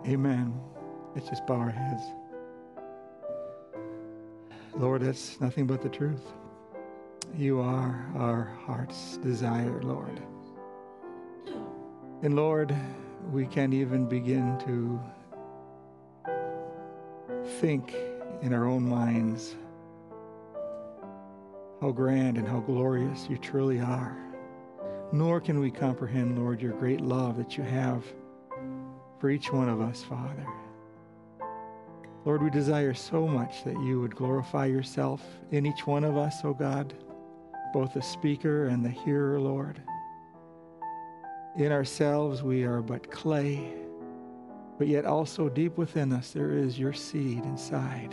Amen. Let's just bow our heads. Lord, that's nothing but the truth. You are our heart's desire, Lord. And Lord, we can't even begin to think in our own minds how grand and how glorious you truly are. Nor can we comprehend, Lord, your great love that you have for each one of us, Father. Lord, we desire so much that you would glorify yourself in each one of us, O God, both the speaker and the hearer, Lord. In ourselves, we are but clay, but yet also deep within us, there is your seed inside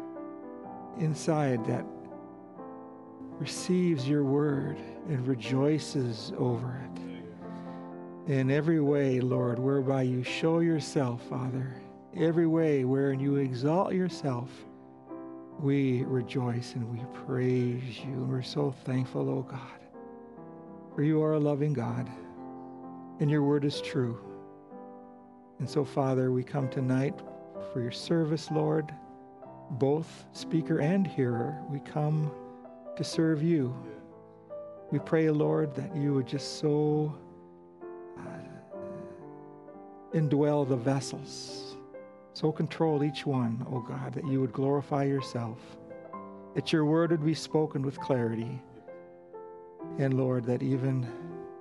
that receives your word and rejoices over it. In every way, Lord, whereby you show yourself, Father, every way wherein you exalt yourself, we rejoice and we praise you. And we're so thankful, oh God, for you are a loving God and your word is true. And so, Father, we come tonight for your service, Lord, both speaker and hearer. We come to serve you. We pray, Lord, that you would just so indwell the vessels, so control each one, oh God, that you would glorify yourself, that your word would be spoken with clarity, and Lord, that even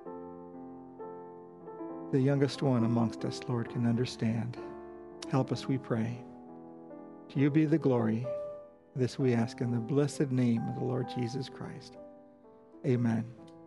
the youngest one amongst us, Lord, can understand. Help us, we pray. To you be the glory. This we ask in the blessed name of the Lord Jesus Christ. Amen.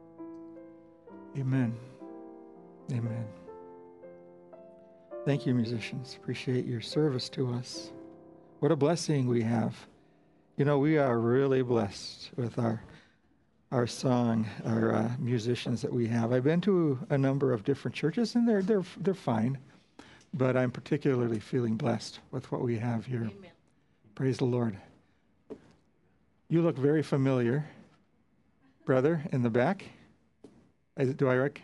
Amen. Amen. Thank you, musicians. Appreciate your service to us. What a blessing we have. You know, we are really blessed with our song, our musicians that we have. I've been to a number of different churches, and they're fine, but I'm particularly feeling blessed with what we have here. Amen. Praise the Lord. You look very familiar, brother, in the back. Do I rec?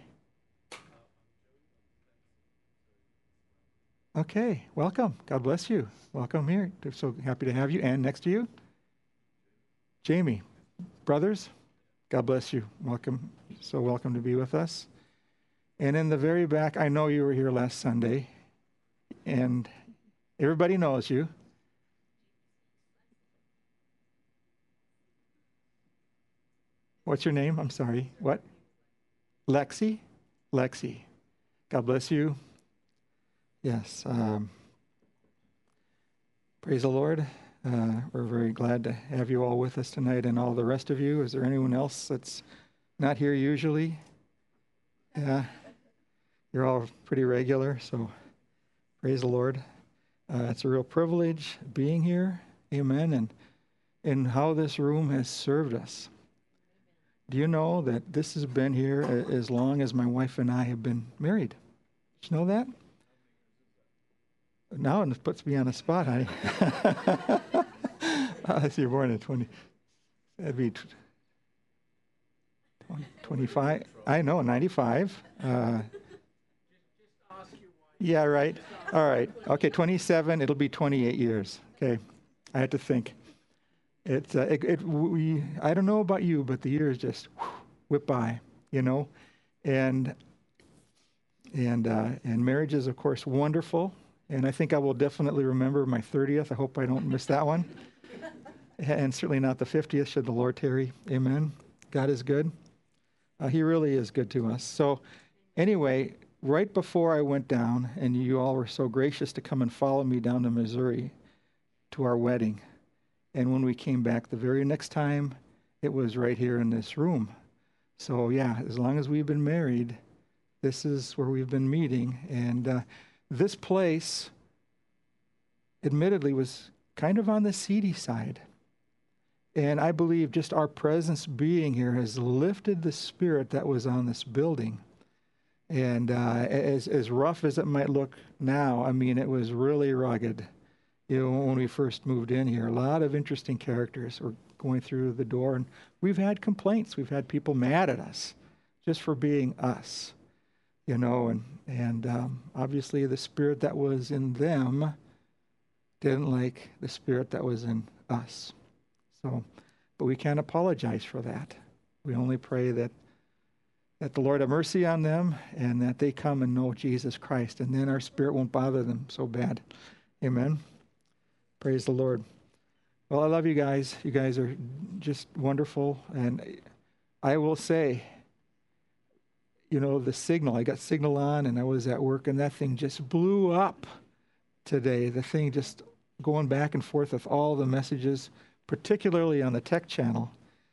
Okay, welcome. God bless you. Welcome here. We're so happy to have you. And next to you, Jamie. Brothers, God bless you. Welcome. So welcome to be with us. And in the very back, I know you were here last Sunday, and everybody knows you. What's your name? I'm sorry. What? Lexi? Lexi. God bless you. Yes. Praise the Lord. We're very glad to have you all with us tonight, and all the rest of you. Is there anyone else that's not here usually? Yeah. You're all pretty regular, so praise the Lord. It's a real privilege being here. Amen. And how this room has served us. Do you know that this has been here as long as my wife and I have been married? Did you know that? Now it puts me on a spot, honey. You're born in 20. That'd be 25. I know, 95. Yeah, right. All right. Okay, 27. It'll be 28 years. Okay, I had to think. I don't know about you, but the years just whip by, you know, and marriage is, of course, wonderful. And I think I will definitely remember my 30th. I hope I don't miss that one. And certainly not the 50th, should the Lord tarry. Amen. God is good. He really is good to us. So anyway, right before I went down, and you all were so gracious to come and follow me down to Missouri to our wedding. And when we came back the very next time, it was right here in this room. So yeah, as long as we've been married, this is where we've been meeting. And this place, admittedly, was kind of on the seedy side. And I believe just our presence being here has lifted the spirit that was on this building. And as rough as it might look now, I mean, it was really rugged. You know, when we first moved in here, a lot of interesting characters were going through the door. And we've had complaints. We've had people mad at us just for being us. and obviously the spirit that was in them didn't like the spirit that was in us. So, but we can't apologize for that. We only pray that the Lord have mercy on them and that they come and know Jesus Christ, and then our spirit won't bother them so bad. Amen. Praise the Lord. Well, I love you guys. You guys are just wonderful. And I will say, the signal, I got signal on and I was at work and that thing just blew up today. The thing just going back and forth with all the messages, particularly on the tech channel.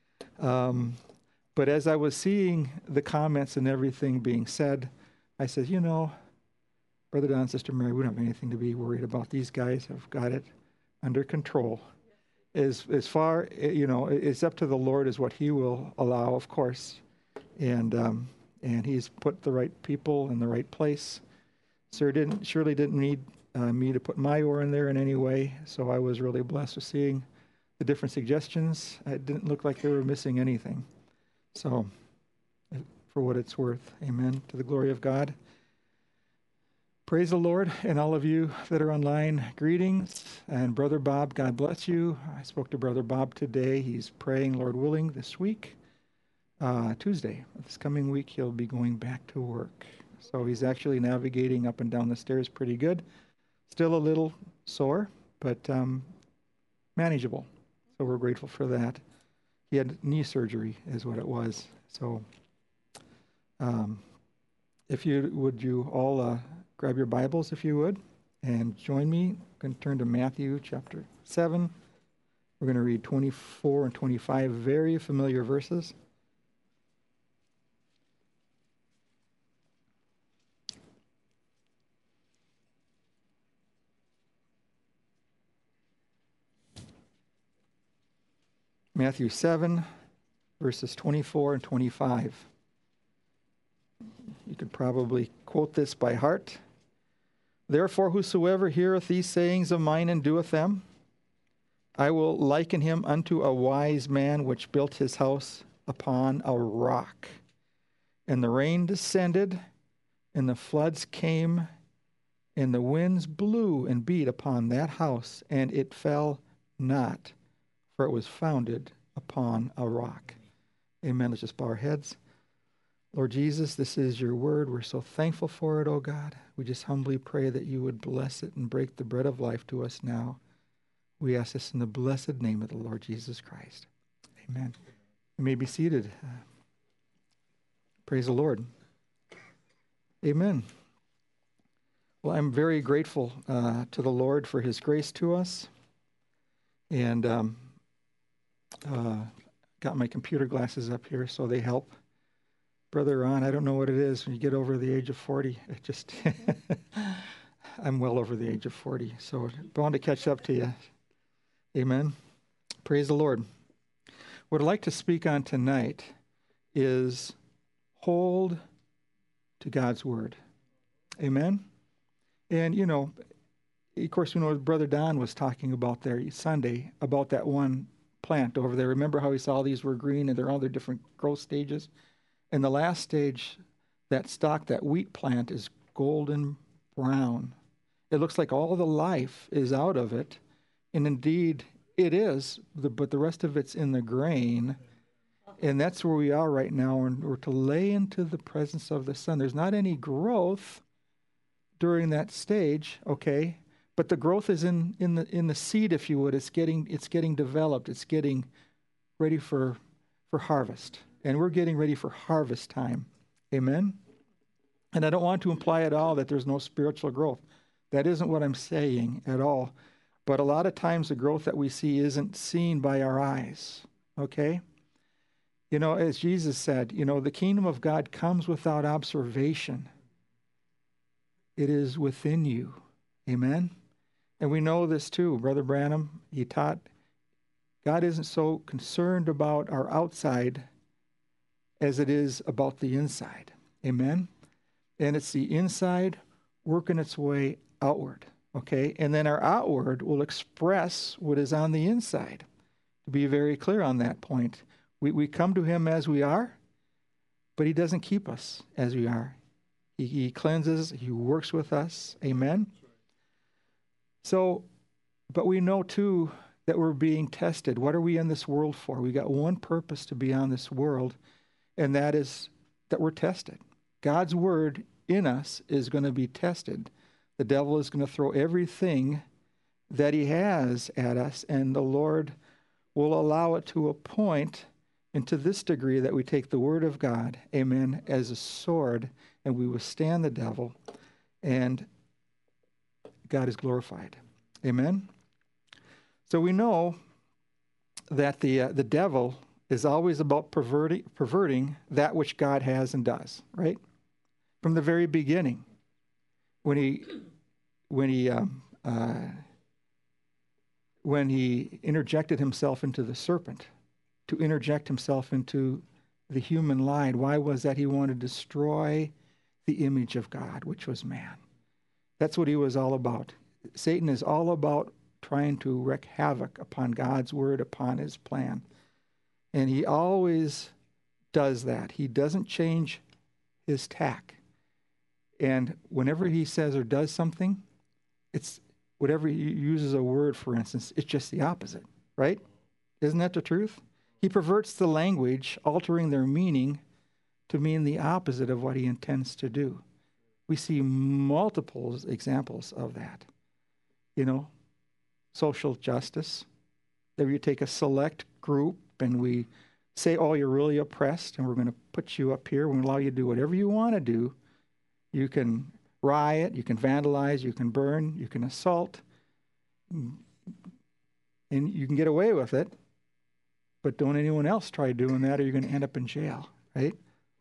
But as I was seeing the comments and everything being said, I said, Brother Don, Sister Mary, we don't have anything to be worried about. These guys have got it under control. As far, it's up to the Lord is what he will allow, of course. And he's put the right people in the right place. Surely didn't need me to put my oar in there in any way. So I was really blessed with seeing the different suggestions. It didn't look like they were missing anything. So, for what it's worth, amen, to the glory of God. Praise the Lord, and all of you that are online, greetings. And Brother Bob, God bless you. I spoke to Brother Bob today. He's praying, Lord willing, this week, Tuesday. This coming week, he'll be going back to work. So he's actually navigating up and down the stairs pretty good. Still a little sore, but manageable. So we're grateful for that. He had knee surgery is what it was. So if you all grab your Bibles if you would and join me. I'm going to turn to Matthew chapter 7. We're going to read 24 and 25, very familiar verses. Matthew 7, verses 24 and 25. You could probably quote this by heart. Therefore, whosoever heareth these sayings of mine and doeth them, I will liken him unto a wise man which built his house upon a rock. And the rain descended, and the floods came, and the winds blew and beat upon that house, and it fell not, for it was founded upon a rock. Amen. Let's just bow our heads. Lord Jesus, this is your word. We're so thankful for it, oh God. We just humbly pray that you would bless it and break the bread of life to us now. We ask this in the blessed name of the Lord Jesus Christ. Amen. You may be seated. Praise the Lord. Amen. Well, I'm very grateful to the Lord for his grace to us. And got my computer glasses up here, so they help. Brother Ron, I don't know what it is when you get over the age of 40. It just, I'm well over the age of 40, so bound to catch up to you. Amen. Praise the Lord. What I'd like to speak on tonight is hold to God's word. Amen. And, of course, what Brother Don was talking about there Sunday, about that one plant over there. Remember how he saw these were green and they're all their different growth stages? And the last stage, that stalk, that wheat plant, is golden brown. It looks like all the life is out of it. And indeed, it is, but the rest of it's in the grain. And that's where we are right now. And we're to lay into the presence of the Son. There's not any growth during that stage, okay? But the growth is in the seed, if you would. It's getting developed. It's getting ready for harvest. And we're getting ready for harvest time. Amen? And I don't want to imply at all that there's no spiritual growth. That isn't what I'm saying at all. But a lot of times the growth that we see isn't seen by our eyes. Okay? As Jesus said, the kingdom of God comes without observation. It is within you. Amen? And we know this too. Brother Branham, he taught God isn't so concerned about our outside as it is about the inside. Amen? And it's the inside working its way outward. Okay? And then our outward will express what is on the inside. To be very clear on that point. We come to him as we are, but he doesn't keep us as we are. He cleanses, he works with us. Amen. So, but we know too that we're being tested. What are we in this world for? We got one purpose to be on this world, and that is that we're tested. God's word in us is going to be tested. The devil is going to throw everything that he has at us, and the Lord will allow it to a point and to this degree that we take the word of God, amen, as a sword, and we withstand the devil, and God is glorified. Amen? So we know that the devil is always about perverting that which God has and does, right? From the very beginning, when he interjected himself into the serpent, to interject himself into the human line. Why was that? He wanted to destroy the image of God, which was man. That's what he was all about. Satan is all about trying to wreak havoc upon God's word, upon his plan. And he always does that. He doesn't change his tack. And whenever he says or does something, it's whatever he uses a word, for instance, it's just the opposite, right? Isn't that the truth? He perverts the language, altering their meaning to mean the opposite of what he intends to do. We see multiple examples of that. You know, social justice. If you take a select group and we say, oh, you're really oppressed, and we're going to put you up here, we're going to allow you to do whatever you want to do. You can riot, you can vandalize, you can burn, you can assault, and you can get away with it. But don't anyone else try doing that, or you're going to end up in jail, right?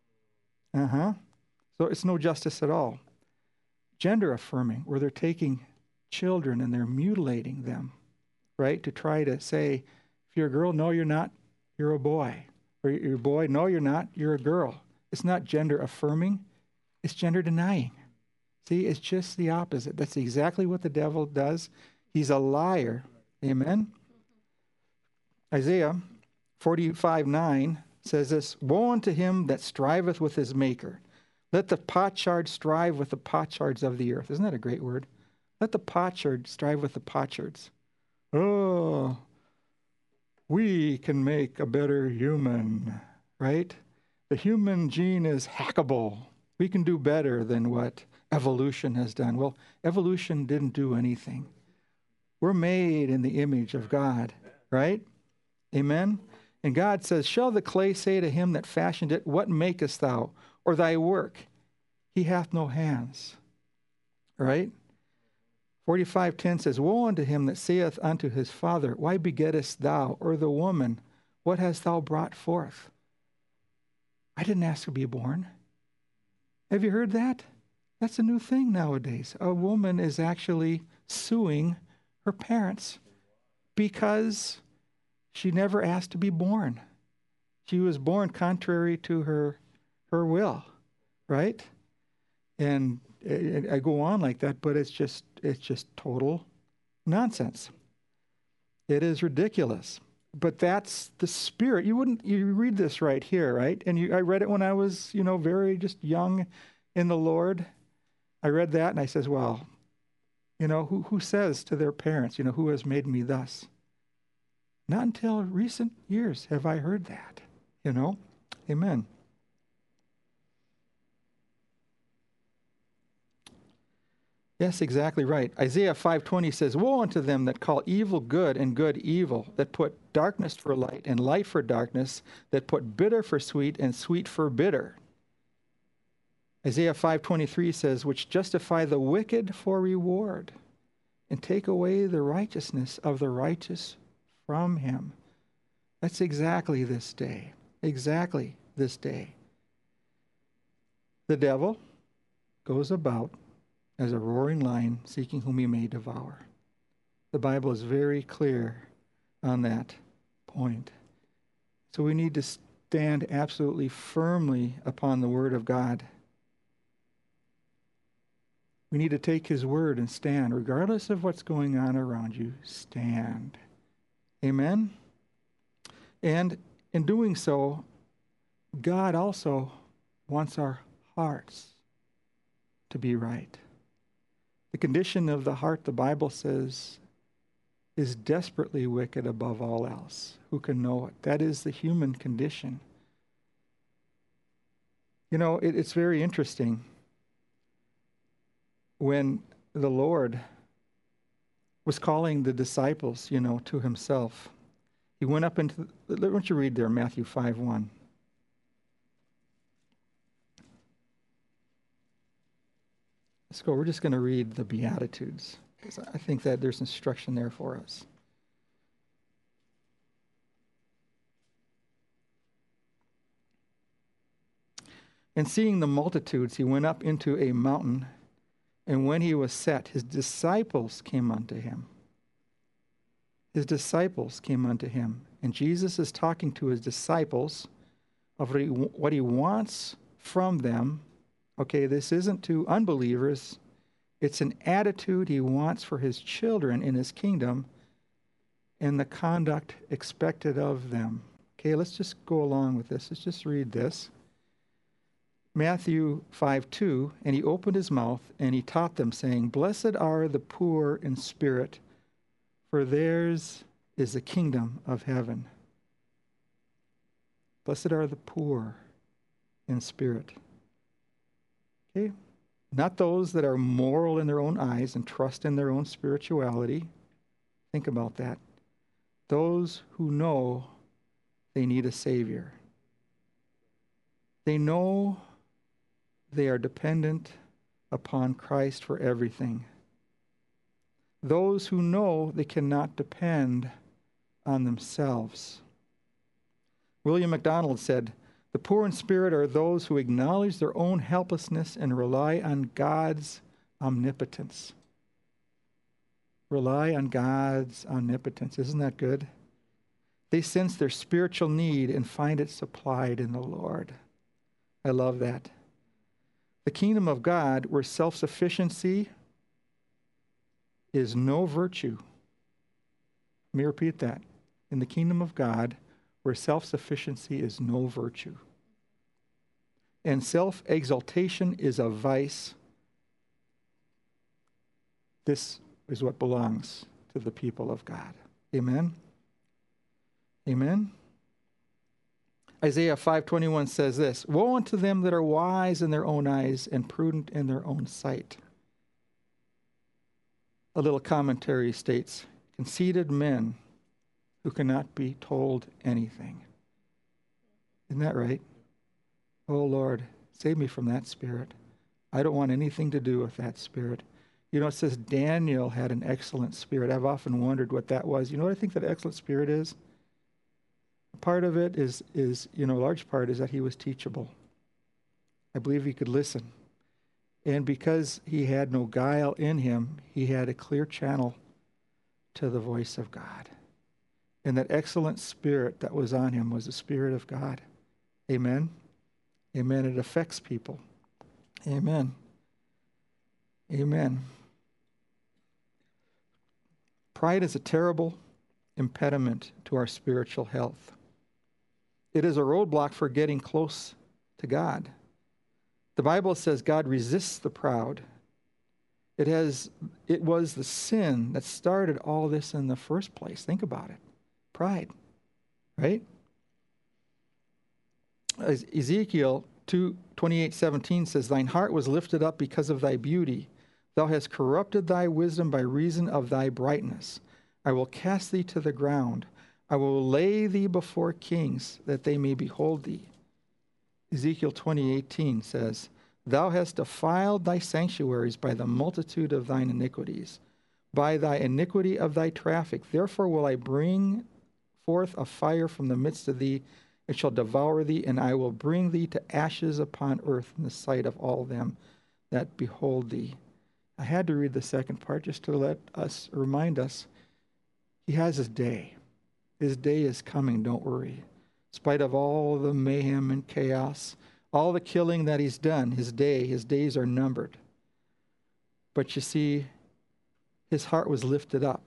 So it's no justice at all. Gender affirming, where they're taking children and they're mutilating them, right? To try to say, if you're a girl, no, you're not, you're a boy. Or you're a boy, no, you're not, you're a girl. It's not gender affirming, it's gender denying. See, it's just the opposite. That's exactly what the devil does. He's a liar. Amen? Isaiah 45:9 says this, woe unto him that striveth with his maker. Let the potsherd strive with the potsherds of the earth. Isn't that a great word? Let the potsherd strive with the potsherds. Oh, we can make a better human, right? The human gene is hackable. We can do better than what evolution has done. Well, evolution didn't do anything. We're made in the image of God, right? Amen? And God says, shall the clay say to him that fashioned it, what makest thou? Or thy work? He hath no hands. Right? 45:10 says, woe unto him that saith unto his father, why begettest thou? Or the woman, what hast thou brought forth? I didn't ask to be born. Have you heard that? That's a new thing nowadays. A woman is actually suing her parents because she never asked to be born. She was born contrary to her will, right? And I go on like that, but it's just total nonsense. It is ridiculous. But that's the spirit. You read this right here, right? And I read it when I was, very just young in the Lord. I read that and I says, well, who says to their parents, who has made me thus? Not until recent years have I heard that, Amen. Yes, exactly right. Isaiah 5:20 says, woe unto them that call evil good and good evil, that put darkness for light and light for darkness, that put bitter for sweet and sweet for bitter. Isaiah 5:23 says, which justify the wicked for reward and take away the righteousness of the righteous from him. That's exactly this day. Exactly this day. The devil goes about as a roaring lion, seeking whom he may devour. The Bible is very clear on that point. So we need to stand absolutely firmly upon the word of God. We need to take his word and stand. Regardless of what's going on around you, stand. Amen? And in doing so, God also wants our hearts. to be right. The condition of the heart, the Bible says, is desperately wicked above all else. Who can know it? That is the human condition. You know, it's very interesting. When the Lord was calling the disciples, to himself, he went up into, why don't you read there, Matthew 5:1. Let's go. We're just going to read the Beatitudes, because I think that there's instruction there for us. And seeing the multitudes, he went up into a mountain, and when he was set, his disciples came unto him. His disciples came unto him. And Jesus is talking to his disciples of what he wants from them. Okay, this isn't to unbelievers. It's an attitude he wants for his children in his kingdom and the conduct expected of them. Okay, let's just go along with this. Let's just read this. Matthew 5:2, and he opened his mouth and he taught them, saying, Blessed are the poor in spirit, for theirs is the kingdom of heaven. Blessed are the poor in spirit. Okay? Not those that are moral in their own eyes and trust in their own spirituality. Think about that. Those who know they need a Savior. They know they are dependent upon Christ for everything. Those who know they cannot depend on themselves. William MacDonald said, The poor in spirit are those who acknowledge their own helplessness and rely on God's omnipotence. Rely on God's omnipotence. Isn't that good? They sense their spiritual need and find it supplied in the Lord. I love that. The kingdom of God, where self-sufficiency is no virtue. Let me repeat that. In the kingdom of God, where self-sufficiency is no virtue, and self-exaltation is a vice, this is what belongs to the people of God. Amen? Amen? Isaiah 5:21 says this, Woe unto them that are wise in their own eyes and prudent in their own sight. A little commentary states, conceited men who cannot be told anything. Isn't that right? Oh, Lord, save me from that spirit. I don't want anything to do with that spirit. You know, it says Daniel had an excellent spirit. I've often wondered what that was. You know what I think that excellent spirit is? Part of it is a large part is that he was teachable. I believe he could listen. And because he had no guile in him, he had a clear channel to the voice of God. And that excellent spirit that was on him was the Spirit of God. Amen? Amen. It affects people. Amen. Amen. Pride is a terrible impediment to our spiritual health. It is a roadblock for getting close to God. The Bible says God resists the proud. It was the sin that started all this in the first place. Think about it. Pride, right? Ezekiel 28:17 says, Thine heart was lifted up because of thy beauty. Thou hast corrupted thy wisdom by reason of thy brightness. I will cast thee to the ground. I will lay thee before kings, that they may behold thee. Ezekiel 20:18 says, Thou hast defiled thy sanctuaries by the multitude of thine iniquities, by thy iniquity of thy traffic. Therefore will I bring forth a fire from the midst of thee, it shall devour thee, and I will bring thee to ashes upon earth in the sight of all them that behold thee. I had to read the second part just to remind us, he has his day. His day is coming, don't worry. In spite of all the mayhem and chaos, all the killing that he's done, his days are numbered. But you see, his heart was lifted up.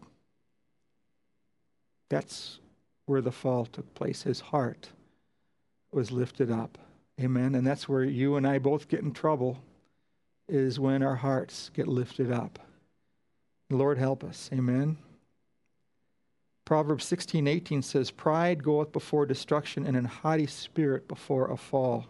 That's where the fall took place. His heart was lifted up. Amen. And that's where you and I both get in trouble, is when our hearts get lifted up. Lord, help us. Amen. Proverbs 16:18 says, "Pride goeth before destruction, and an haughty spirit before a fall."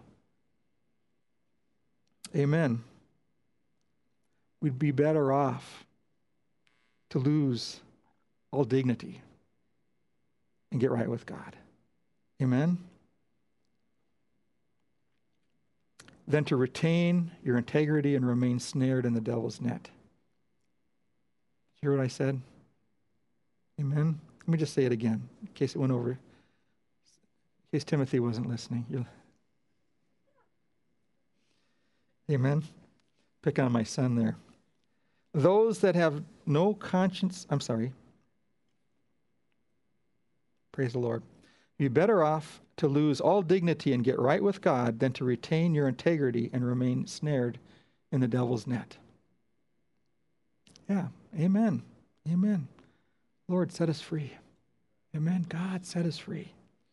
Amen. We'd be better off to lose all dignity and get right with God. Amen. Than to retain your integrity and remain snared in the devil's net. Did you hear what I said? Amen. Let me just say it again, in case it went over. In case Timothy wasn't listening. Amen. Pick on my son there. Those that have no conscience, praise the Lord. You're better off to lose all dignity and get right with God than to retain your integrity and remain snared in the devil's net. Yeah, amen. Amen. Lord, set us free. Amen. God, set us free.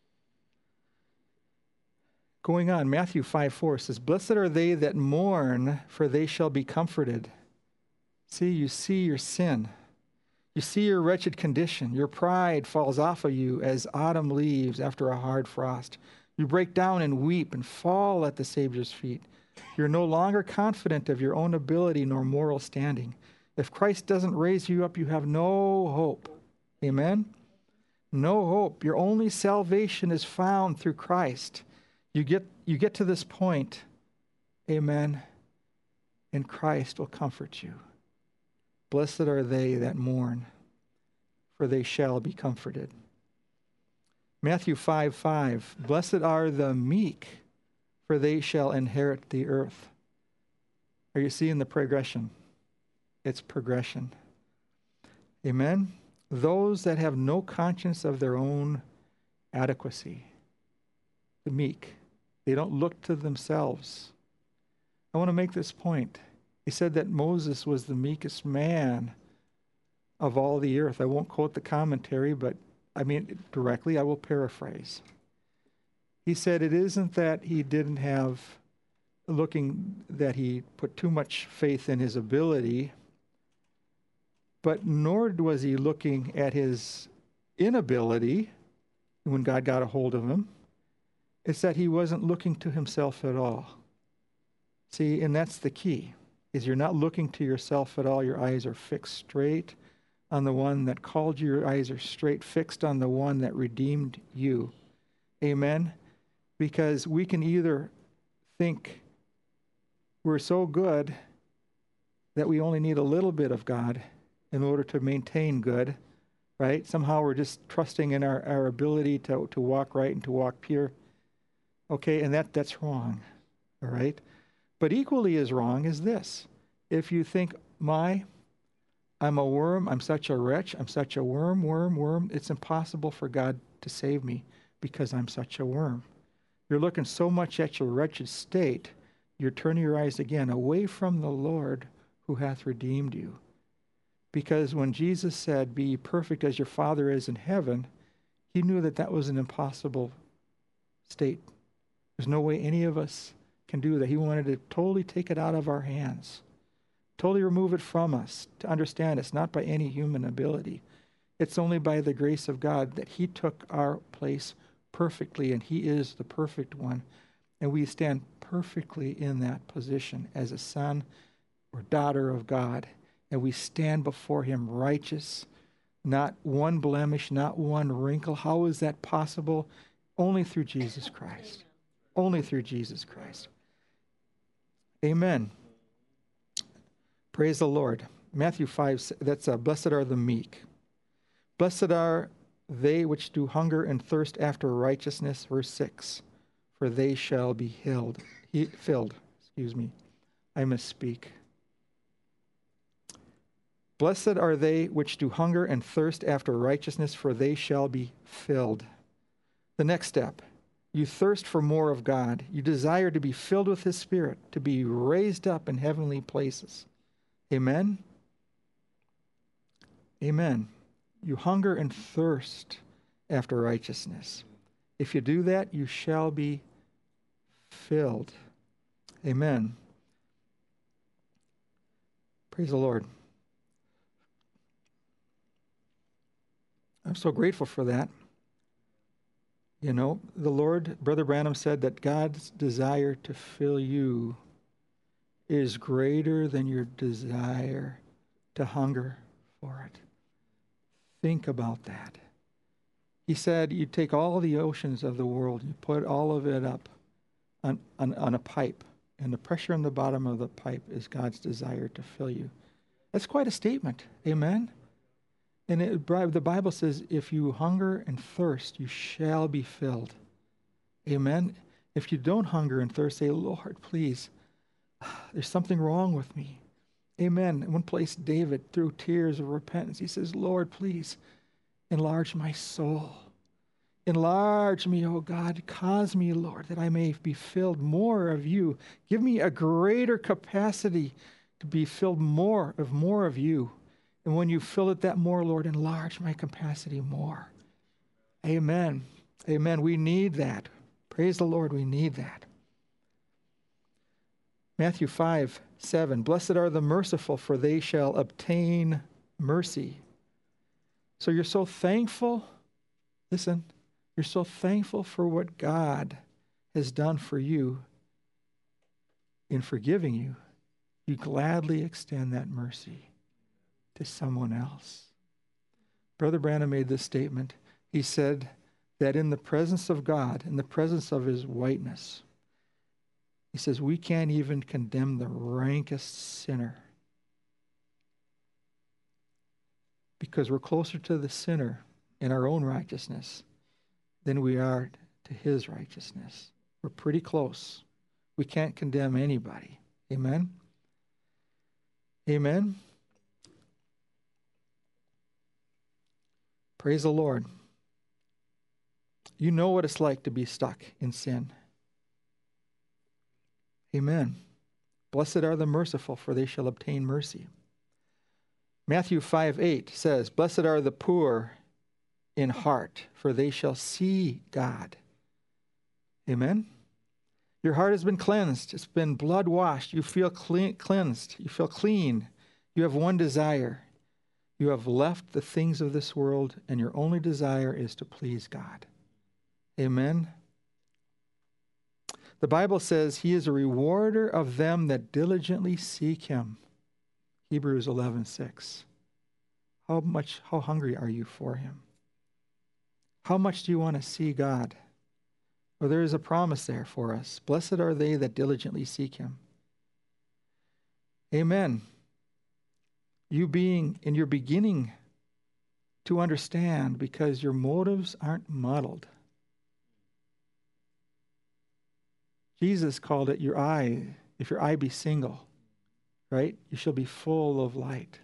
Going on, Matthew 5:4 says, "Blessed are they that mourn, for they shall be comforted." See, you see your sin. You see your wretched condition. Your pride falls off of you as autumn leaves after a hard frost. You break down and weep and fall at the Savior's feet. You're no longer confident of your own ability nor moral standing. If Christ doesn't raise you up, you have no hope. Amen? No hope. Your only salvation is found through Christ. You get to this point, amen, and Christ will comfort you. Blessed are they that mourn, for they shall be comforted. Matthew 5:5, "Blessed are the meek, for they shall inherit the earth." Are you seeing the progression? It's progression. Amen? Those that have no conscience of their own adequacy, the meek, they don't look to themselves. I want to make this point. He said that Moses was the meekest man of all the earth. I won't quote the commentary, but directly, I will paraphrase. He said it isn't that he didn't have, that he put too much faith in his ability, but nor was he looking at his inability when God got a hold of him. It's that he wasn't looking to himself at all. See, and that's the key, is you're not looking to yourself at all. Your eyes are fixed straight on the one that called you. Your eyes are straight fixed on the one that redeemed you. Amen? Because we can either think we're so good that we only need a little bit of God in order to maintain good, right? Somehow we're just trusting in our ability to walk right and to walk pure. Okay, and that's wrong, all right? But equally as wrong is this. If you think, I'm a worm, I'm such a wretch, I'm such a worm, it's impossible for God to save me because I'm such a worm. You're looking so much at your wretched state, you're turning your eyes again away from the Lord who hath redeemed you. Because when Jesus said, "Be ye perfect as your Father is in heaven," he knew that was an impossible state. There's no way any of us can do that. He wanted to totally take it out of our hands, totally remove it from us, to understand it's not by any human ability. It's only by the grace of God that he took our place perfectly, and he is the perfect one. And we stand perfectly in that position as a son or daughter of God. And we stand before him righteous, not one blemish, not one wrinkle. How is that possible? Only through Jesus Christ. Only through Jesus Christ. Amen. Praise the Lord. Matthew 5, that's blessed are the meek. Blessed are they which do hunger and thirst after righteousness, verse 6, for they shall be filled. I misspeak. Blessed are they which do hunger and thirst after righteousness, for they shall be filled. The next step, you thirst for more of God. You desire to be filled with his Spirit, to be raised up in heavenly places. Amen? Amen. You hunger and thirst after righteousness. If you do that, you shall be filled. Amen. Praise the Lord. I'm so grateful for that. You know, the Lord, Brother Branham said that God's desire to fill you is greater than your desire to hunger for it. Think about that. He said you take all the oceans of the world, you put all of it up on a pipe, and the pressure on the bottom of the pipe is God's desire to fill you. That's quite a statement. Amen? And the Bible says, if you hunger and thirst, you shall be filled. Amen? If you don't hunger and thirst, say, Lord, please, there's something wrong with me. Amen. In one place, David, through tears of repentance, he says, Lord, please, enlarge my soul. Enlarge me, O God. Cause me, Lord, that I may be filled more of you. Give me a greater capacity to be filled more of you. And when you fill it that more, Lord, enlarge my capacity more. Amen. Amen. We need that. Praise the Lord, we need that. Matthew 5:7. Blessed are the merciful, for they shall obtain mercy. So you're so thankful. Listen, you're so thankful for what God has done for you in forgiving you. You gladly extend that mercy to someone else. Brother Branham made this statement. He said that in the presence of God, in the presence of his whiteness, he says we can't even condemn the rankest sinner because we're closer to the sinner in our own righteousness than we are to his righteousness. We're pretty close. We can't condemn anybody. Amen? Amen? Praise the Lord. You know what it's like to be stuck in sin. Amen. Blessed are the merciful, for they shall obtain mercy. Matthew 5:8 says, Blessed are the poor in heart, for they shall see God. Amen. Your heart has been cleansed. It's been blood washed. You feel cleansed. You feel clean. You have one desire. You have left the things of this world, and your only desire is to please God. Amen. The Bible says he is a rewarder of them that diligently seek him. Hebrews 11:6. How hungry are you for him? How much do you want to see God? Well, there is a promise there for us. Blessed are they that diligently seek him. Amen. You're beginning to understand because your motives aren't muddled. Jesus called it your eye. If your eye be single, right? You shall be full of light.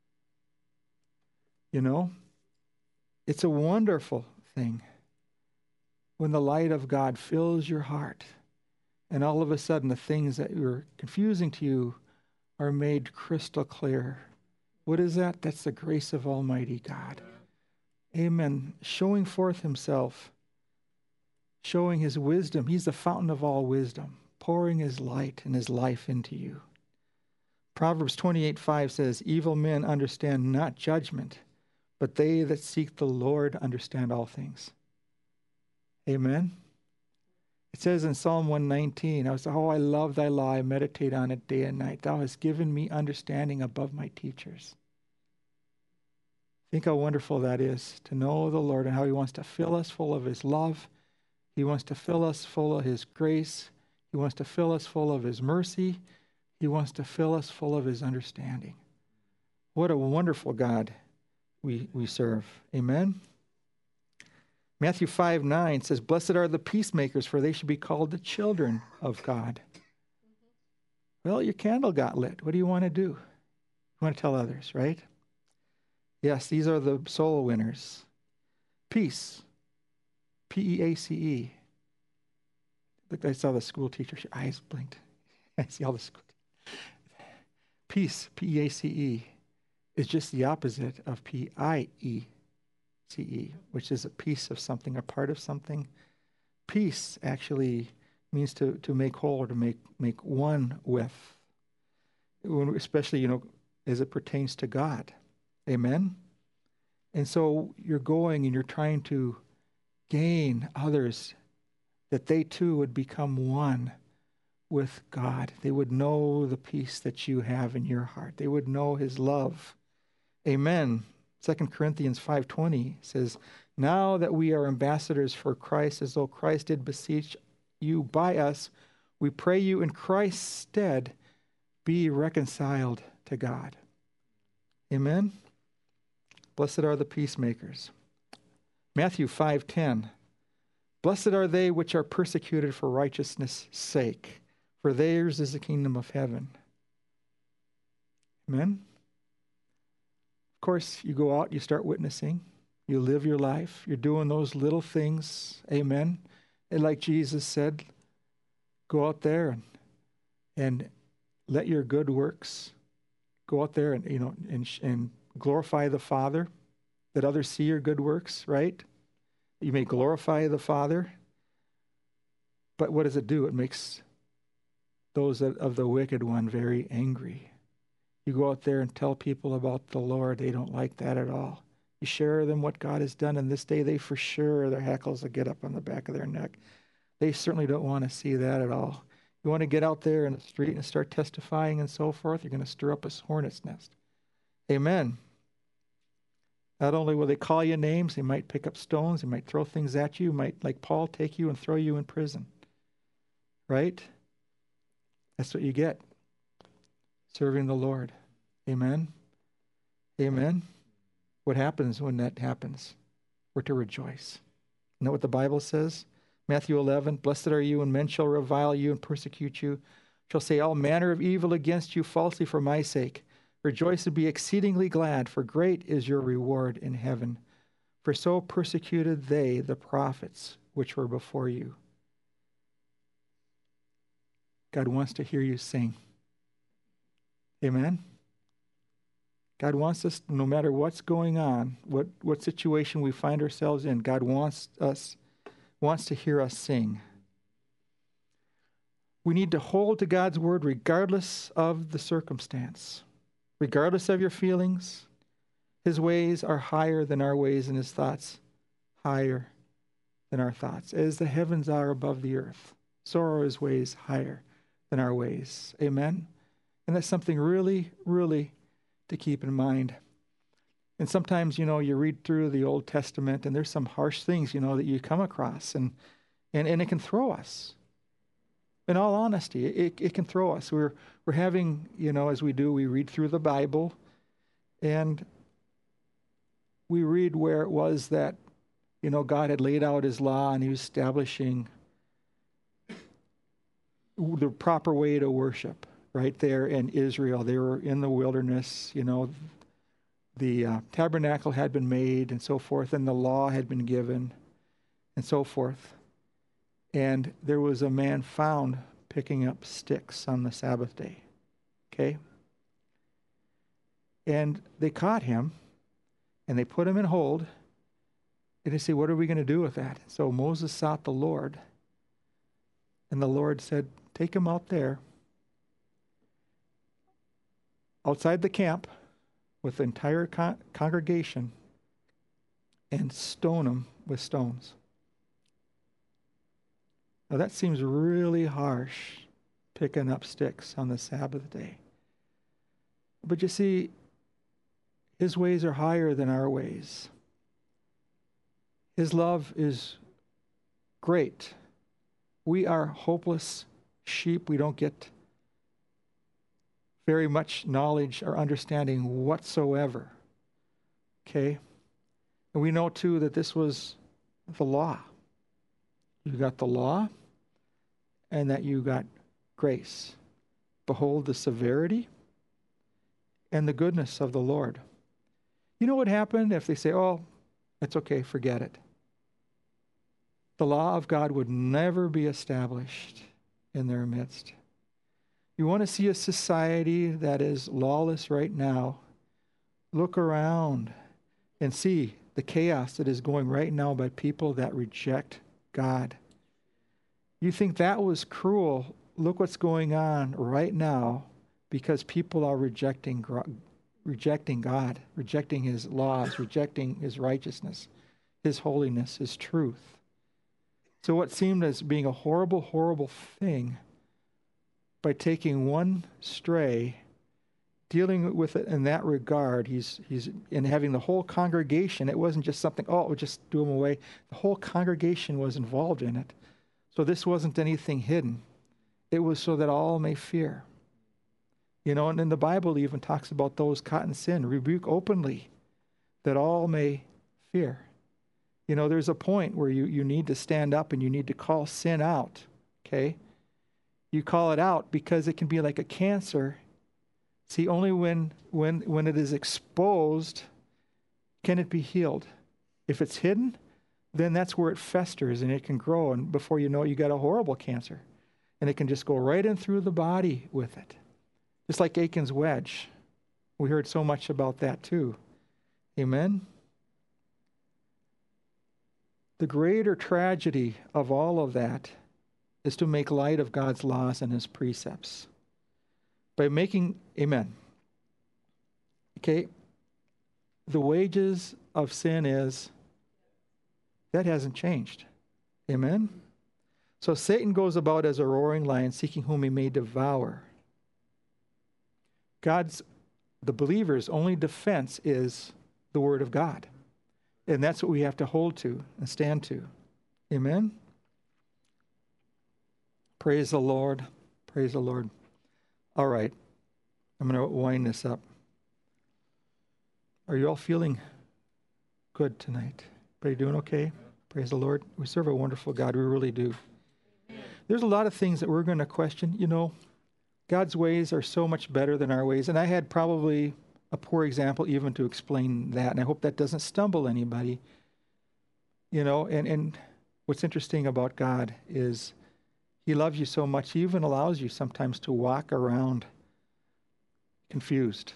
You know, it's a wonderful thing when the light of God fills your heart and all of a sudden the things that were confusing to you are made crystal clear. What is that? That's the grace of Almighty God. Amen. Showing forth himself, showing his wisdom. He's the fountain of all wisdom, pouring his light and his life into you. Proverbs 28:5 says, evil men understand not judgment, but they that seek the Lord understand all things. Amen. It says in Psalm 119, I love thy law, I meditate on it day and night. Thou hast given me understanding above my teachers. Think how wonderful that is to know the Lord and how he wants to fill us full of his love. He wants to fill us full of his grace. He wants to fill us full of his mercy. He wants to fill us full of his understanding. What a wonderful God we serve. Amen. Matthew 5:9 says, Blessed are the peacemakers, for they should be called the children of God. Well, your candle got lit. What do you want to do? You want to tell others, right? Yes, these are the soul winners. Peace. P-E-A-C-E. Look, I saw the school teacher. Her eyes blinked. I see all the school. Peace, P-E-A-C-E, is just the opposite of P-I-E-C-E, which is a piece of something, a part of something. Peace actually means to make whole or to make one with. Especially, as it pertains to God. Amen? And so you're going and you're trying to gain others that they too would become one with God. They would know the peace that you have in your heart. They would know his love. Amen. 2 Corinthians 5:20 says, now that we are ambassadors for Christ, as though Christ did beseech you by us, we pray you in Christ's stead, be reconciled to God. Amen. Blessed are the peacemakers. Matthew 5:10. Blessed are they which are persecuted for righteousness' sake, for theirs is the kingdom of heaven. Amen. Of course, you go out, you start witnessing, you live your life, you're doing those little things. Amen. And like Jesus said, go out there and let your good works go out there and glorify the Father, that others see your good works, right? You may glorify the Father, but what does it do? It makes those of the wicked one very angry. You go out there and tell people about the Lord, they don't like that at all. You share them what God has done, and this day they for sure, their hackles will get up on the back of their neck. They certainly don't want to see that at all. You want to get out there in the street and start testifying and so forth, you're going to stir up a hornet's nest. Amen. Not only will they call you names, they might pick up stones, they might throw things at you, might, like Paul, take you and throw you in prison. Right? That's what you get. Serving the Lord. Amen. Amen. What happens when that happens? We're to rejoice. You know what the Bible says? Matthew 11, blessed are you when men shall revile you and persecute you, shall say all manner of evil against you falsely for my sake. Rejoice and be exceedingly glad, for great is your reward in heaven. For so persecuted they the prophets which were before you. God wants to hear you sing. Amen? God wants us, no matter what's going on, what situation we find ourselves in, God wants to hear us sing. We need to hold to God's word regardless of the circumstance. Regardless of your feelings, his ways are higher than our ways, and his thoughts higher than our thoughts. As the heavens are above the earth, so are his ways higher than our ways. Amen? And that's something really, really to keep in mind. And sometimes, you read through the Old Testament, and there's some harsh things, that you come across, and it can throw us. In all honesty, it can throw us. We're having, as we read through the Bible, and we read where it was that, God had laid out his law, and he was establishing the proper way to worship right there in Israel. They were in the wilderness, the tabernacle had been made and so forth, and the law had been given and so forth. And there was a man found picking up sticks on the Sabbath day. Okay? And they caught him, and they put him in hold, and they say, what are we going to do with that? So Moses sought the Lord, and the Lord said, take him out there, outside the camp, with the entire congregation, and stone him with stones. Now that seems really harsh, picking up sticks on the Sabbath day. But you see, his ways are higher than our ways. His love is great. We are hopeless sheep. We don't get very much knowledge or understanding whatsoever. Okay? And we know too that this was the law. You got the law, and that you got grace. Behold the severity and the goodness of the Lord. You know what happened if they say, oh, it's okay, forget it. The law of God would never be established in their midst. You want to see a society that is lawless right now? Look around and see the chaos that is going right now by people that reject God. You think that was cruel? Look what's going on right now because people are rejecting rejecting God, rejecting his laws, rejecting his righteousness, his holiness, his truth. So what seemed as being a horrible, horrible thing, by taking one stray, dealing with it in that regard, he's in having the whole congregation. It wasn't just something, oh, we'll just do him away. The whole congregation was involved in it. So this wasn't anything hidden. It was so that all may fear. You know, and then the Bible even talks about those caught in sin, rebuke openly, that all may fear. You know, there's a point where you need to stand up and you need to call sin out, okay? You call it out because it can be like a cancer. See, only when it is exposed can it be healed. If it's hidden, then that's where it festers and it can grow, and before you know it, you got a horrible cancer. And it can just go right in through the body with it. Just like Achan's wedge. We heard so much about that too. Amen? The greater tragedy of all of that is to make light of God's laws and his precepts. By making, amen. Okay, the wages of sin is, that hasn't changed. Amen? So Satan goes about as a roaring lion, seeking whom he may devour. The believer's only defense is the word of God. And that's what we have to hold to and stand to. Amen? Praise the Lord. Praise the Lord. All right. I'm going to wind this up. Are you all feeling good tonight? Everybody doing okay? Praise the Lord. We serve a wonderful God. We really do. There's a lot of things that we're going to question. You know, God's ways are so much better than our ways. And I had probably a poor example even to explain that. And I hope that doesn't stumble anybody. You know, and what's interesting about God is he loves you so much, he even allows you sometimes to walk around confused,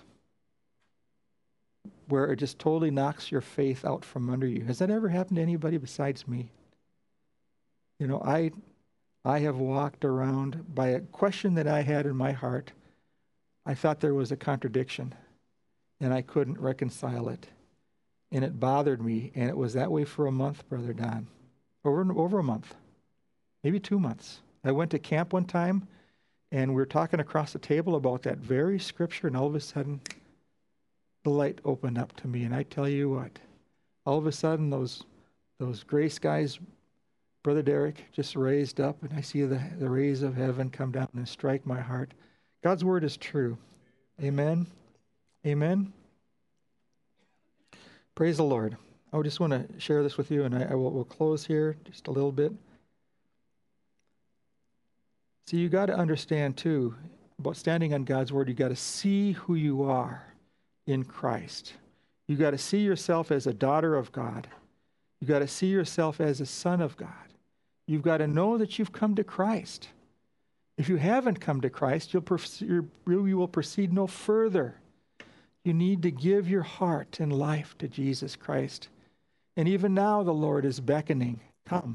where it just totally knocks your faith out from under you. Has that ever happened to anybody besides me? You know, I have walked around by a question that I had in my heart. I thought there was a contradiction, and I couldn't reconcile it. And it bothered me, and it was that way for a month, Brother Don. Over a month, maybe 2 months. I went to camp one time, and we were talking across the table about that very scripture, and all of a sudden, the light opened up to me. And I tell you what, all of a sudden, those gray skies, Brother Derek, just raised up, and I see the rays of heaven come down and strike my heart. God's word is true. Amen. Amen. Praise the Lord. I just want to share this with you, and we'll close here just a little bit. See, you got to understand, too, about standing on God's word, you got to see who you are in Christ. You got to see yourself as a daughter of God. You got to see yourself as a son of God. You've got to know that you've come to Christ. If you haven't come to Christ, you will proceed no further. You need to give your heart and life to Jesus Christ. And even now the Lord is beckoning, come.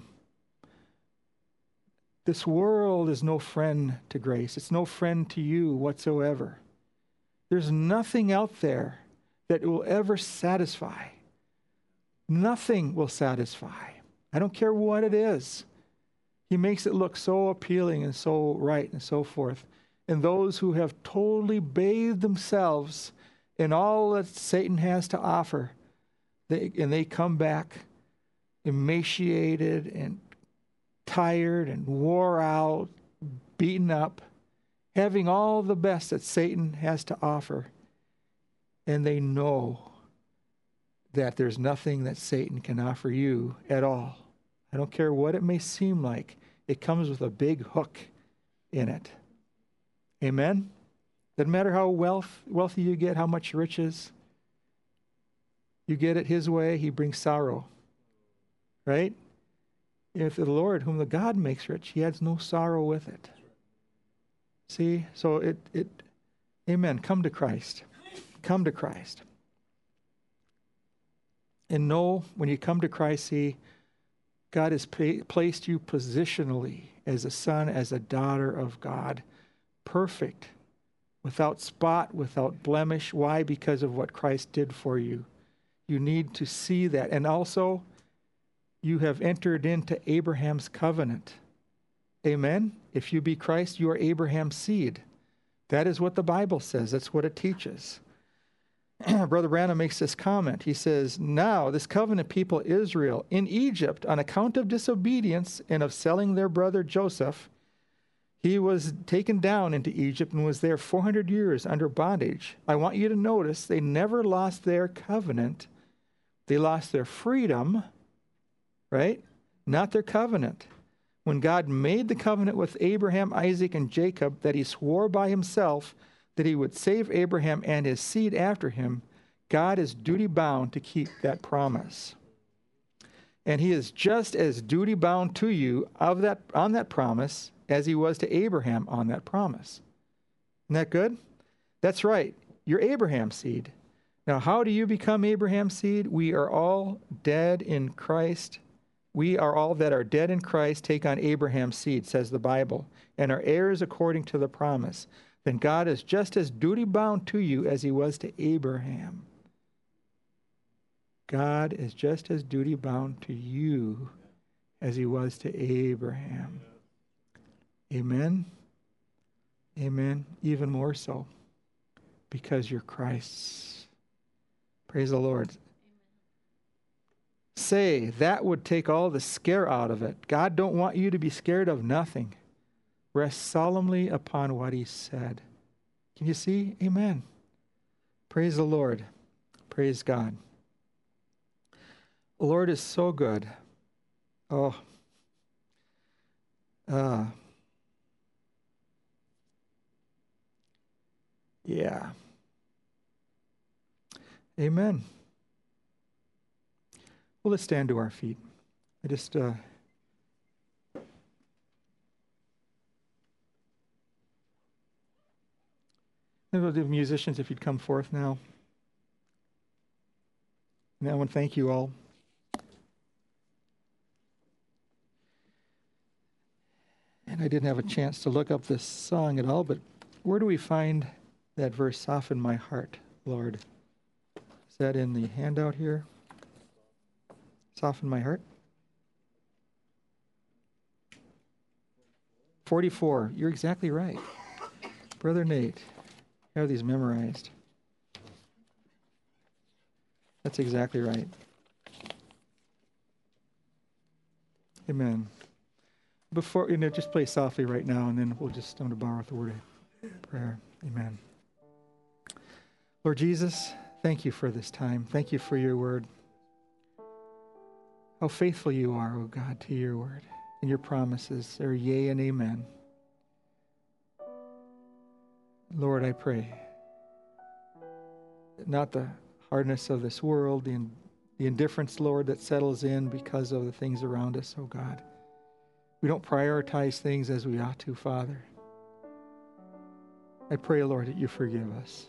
This world is no friend to grace. It's no friend to you whatsoever. There's nothing out there that will ever satisfy. Nothing will satisfy. I don't care what it is. He makes it look so appealing and so right and so forth. And those who have totally bathed themselves in all that Satan has to offer, they come back emaciated and tired and wore out, beaten up, having all the best that Satan has to offer. And they know that there's nothing that Satan can offer you at all. I don't care what it may seem like. It comes with a big hook in it. Amen? Doesn't matter how wealthy you get, how much riches. You get it his way, he brings sorrow. Right? If the Lord, whom the God makes rich, he adds no sorrow with it. See? So amen. Come to Christ. Come to Christ. And know, when you come to Christ, see, God has placed you positionally as a son, as a daughter of God. Perfect. without spot, without blemish. Why? Because of what Christ did for you. You need to see that. And also, you have entered into Abraham's covenant. Amen? If you be Christ, you are Abraham's seed. That is what the Bible says. That's what it teaches. Brother Branham makes this comment. He says, now this covenant people Israel in Egypt, on account of disobedience and of selling their brother Joseph, he was taken down into Egypt and was there 400 years under bondage. I want you to notice they never lost their covenant. They lost their freedom, right? Not their covenant. When God made the covenant with Abraham, Isaac, and Jacob, that he swore by himself that he would save Abraham and his seed after him, God is duty bound to keep that promise. And he is just as duty bound to you on that promise as he was to Abraham on that promise. Isn't that good? That's right. You're Abraham's seed. Now, how do you become Abraham's seed? We are all dead in Christ. We are all that are dead in Christ take on Abraham's seed, says the Bible, and are heirs according to the promise. Then God is just as duty bound to you as he was to Abraham. God is just as duty bound to you as he was to Abraham. Amen? Amen. Even more so, because you're Christ's. Praise the Lord. Say, that would take all the scare out of it. God don't want you to be scared of nothing. Rest solemnly upon what he said. Can you see? Amen. Praise the Lord. Praise God. The Lord is so good. Oh. Yeah. Amen. Well, let's stand to our feet. I just... The musicians, if you'd come forth now. And I want to thank you all. And I didn't have a chance to look up this song at all, but where do we find that verse, soften my heart, Lord? Is that in the handout here? Soften my heart? 44. You're exactly right. Brother Nate, I have these memorized. That's exactly right. Amen. Before, just play softly right now, and then I'm going to borrow with the word of prayer. Amen. Lord Jesus, thank you for this time. Thank you for your word. How faithful you are, O God, to your word. And your promises are yea and amen. Lord, I pray that not the hardness of this world, the indifference, Lord, that settles in because of the things around us, oh God. We don't prioritize things as we ought to, Father. I pray, Lord, that you forgive us.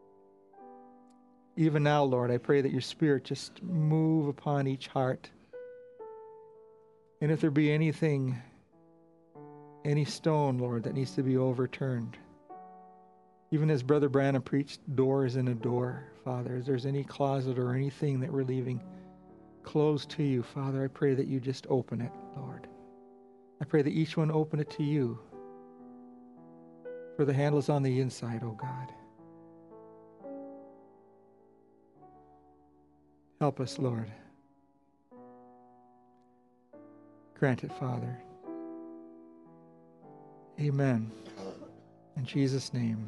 Even now, Lord, I pray that your Spirit just move upon each heart. And if there be anything, any stone, Lord, that needs to be overturned, even as Brother Branham preached, doors in a door, Father, if there's any closet or anything that we're leaving closed to you, Father, I pray that you just open it, Lord. I pray that each one open it to you. For the handle is on the inside, oh God. Help us, Lord. Grant it, Father. Amen. In Jesus' name.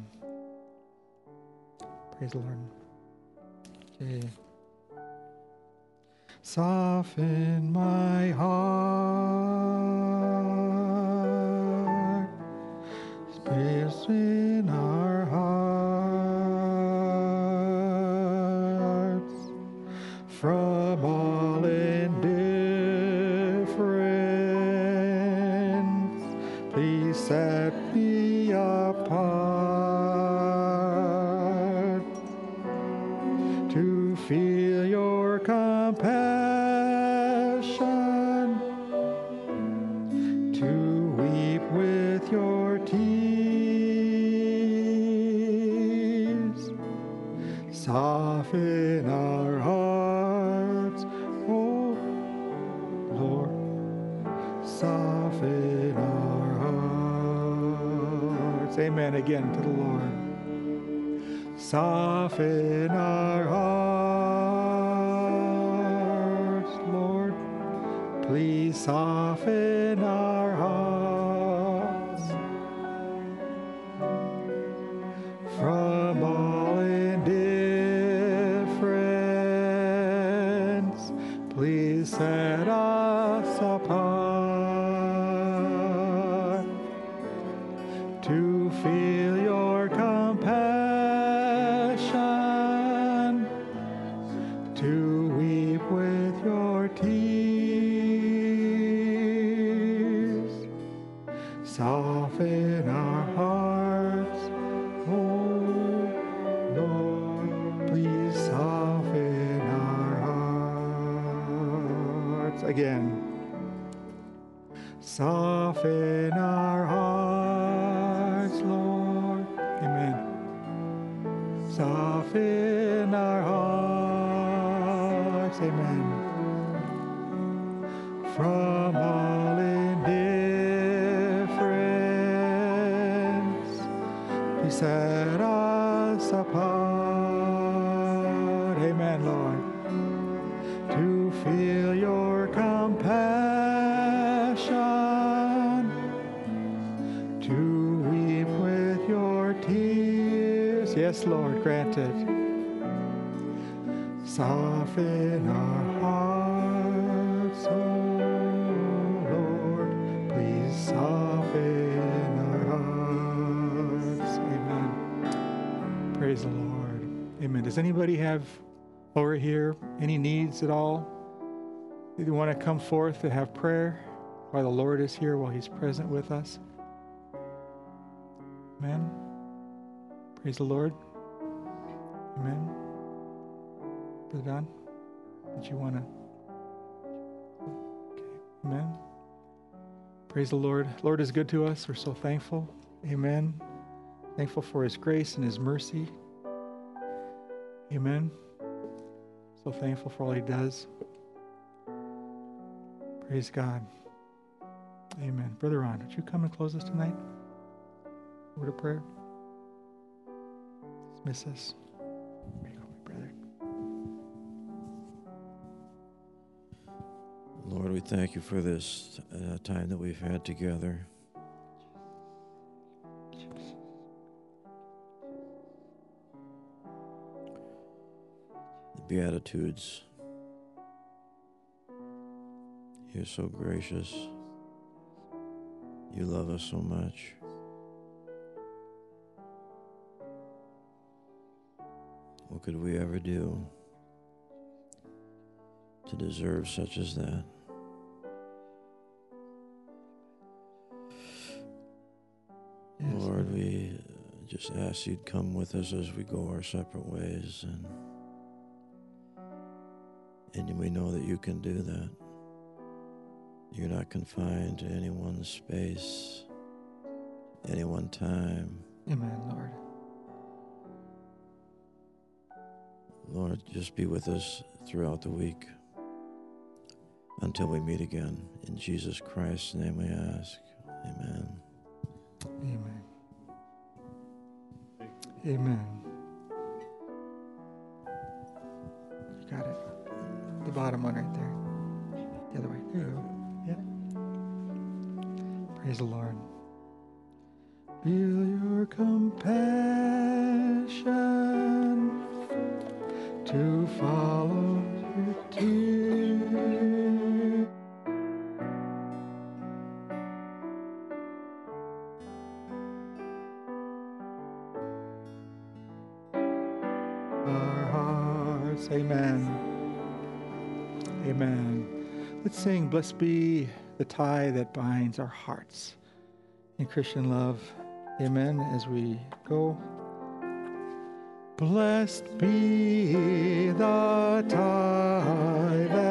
Praise the Lord. Okay. Soften my heart, space in our hearts, from all indifference, please set me apart to feel your compassion, to weep with your tears, soften our hearts, oh Lord, soften our hearts. Amen again to the Lord. Soften our hearts, Lord. Please soften our hearts from all indifference. Please set us apart to feel your compassion, to weep with your tears. Soften our hearts, oh Lord, please soften our hearts. Again. Soften our hearts, Lord. Amen. Soften our hearts. Amen. From all indifference, He set us apart. Amen, Lord. To feel your compassion, to weep with your tears. Yes, Lord, grant it. Soften our hearts, oh Lord. Please soften our hearts. Amen. Praise the Lord. Amen. Does anybody have over here any needs at all? Do you want to come forth to have prayer while the Lord is here, while He's present with us? Amen. Praise the Lord. Amen. Brother Don, did you want to? Okay. Amen. Praise the Lord. Lord is good to us. We're so thankful. Amen. Thankful for His grace and His mercy. Amen. So thankful for all He does. Praise God. Amen. Brother Ron, would you come and close us tonight? Word of prayer. Dismiss us. There you go, my brother. Lord, we thank you for this time that we've had together. The Beatitudes. You're so gracious. You love us so much. What could we ever do to deserve such as that? Yes. Lord, we just ask you'd come with us as we go our separate ways, and we know that you can do that. You're not confined to any one space, any one time. Amen, Lord. Lord, just be with us throughout the week until we meet again. In Jesus Christ's name we ask. Amen. Amen. Amen. You got it. The bottom one right there. The other way. There you go. Yeah. Praise the Lord. Feel your compassion to follow your tears. Our hearts. Amen. Amen. Let's sing, "Blessed be the tie that binds our hearts in Christian love." Amen. As we go. Blessed be the tie that